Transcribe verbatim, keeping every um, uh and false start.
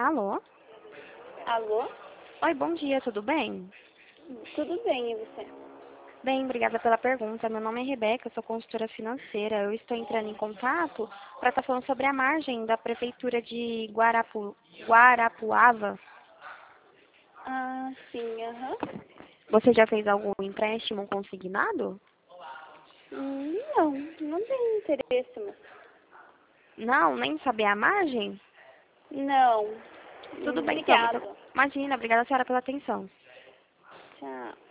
Alô? Alô? Oi, bom dia, tudo bem? Tudo bem, e você? Bem, obrigada pela pergunta. Meu nome é Rebeca, eu sou consultora financeira. Eu estou entrando em contato para estar falando sobre a margem da Prefeitura de Guarapu... Guarapuava. Ah, sim, aham. Você já fez algum empréstimo consignado? Hum, Não, não tenho interesse, mas... Não, nem saber a margem? Não. Tudo Hum, bem, então. Muito... Obrigada. Imagina, obrigada, senhora, pela atenção. Tchau.